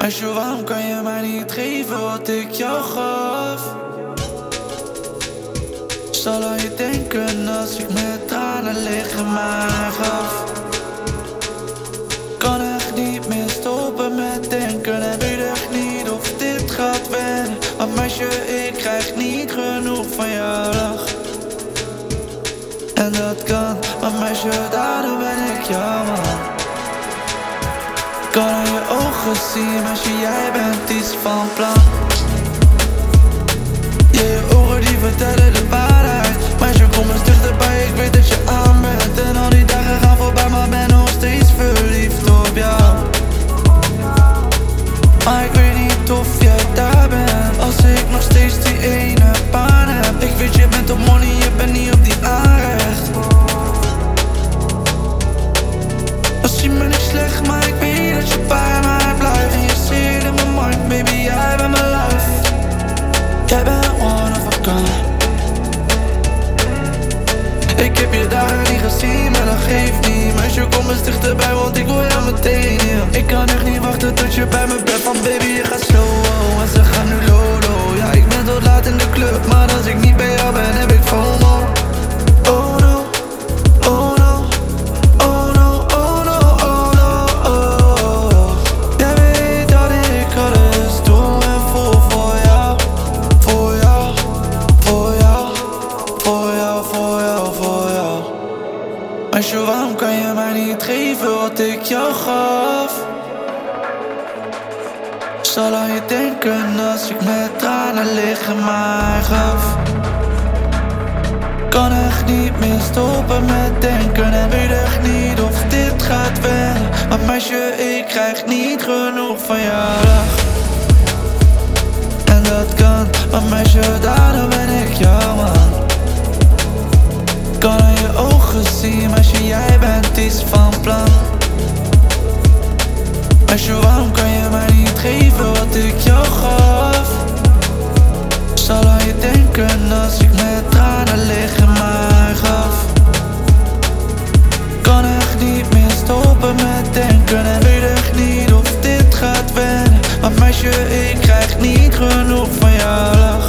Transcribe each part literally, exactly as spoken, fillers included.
Meisje, waarom kan je mij niet geven wat ik jou gaf? Zal aan je denken als ik met tranen liggen mij gaf. Kan echt niet meer stoppen met denken en weet echt niet of dit gaat wennen. Want meisje, ik krijg niet genoeg van jouw lach. En dat kan, want meisje, daarom ben ik jouw man. Kan aan je ogen zien, meisje, jij bent iets van plan. Ja, je ogen die vertellen de waarheid. Meisje, kom eens dichterbij, ik weet dat je aan bent. En al die dagen gaan voorbij, maar ben nog steeds verliefd op jou. Maar ik weet niet of jij daar bent, als ik nog steeds die ene baan heb. Ik weet je bent op money, je bent niet op die aanrecht. Was je me niet slecht, maar ik weet dat je bij mij blijft. En je zit in mijn mind, baby, jij bent mijn life. Jij bent one of a kind. Ik heb je dagen niet gezien, maar dat geeft niet. Meisje, kom eens dichterbij, want ik wil jou meteen, yeah. Ik kan echt niet wachten tot je bij me bent. Van baby, je gaat slow, en ze gaan nu lolo. Ja, ik ben tot laat in de club, maar als ik niet bij jou ben, heb ik FOMO. Oh no, oh no, oh no, oh no, oh no, oh. Jij weet dat ik alles doe en voel voor jou. Voor jou, voor jou, voor jou, voor jou, voor jou. Meisje, waarom kan je mij niet geven wat ik jou gaf? Zal aan je denken als ik met tranen liggen mij gaf. Kan echt niet meer stoppen met denken en weet echt niet of dit gaat wennen. Maar meisje, ik krijg niet genoeg van jouw lach. En dat kan, maar meisje, daarom ben ik jouw man. Kan aan je ogen zien, meisje, jij bent iets van plan. Meisje, waarom kan je mij niet geven wat ik jou gaf? Zal aan je denken als ik met tranen liggen mij gaf. Kan echt niet meer stoppen met denken en weet echt niet of dit gaat wennen. Want meisje, ik krijg niet genoeg van jouw lach.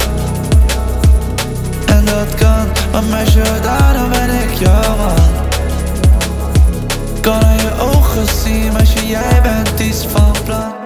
En dat kan, want meisje, daarom ben ik jouw man. Kan aan je ogen zien, meisje, jij bent iets van plan.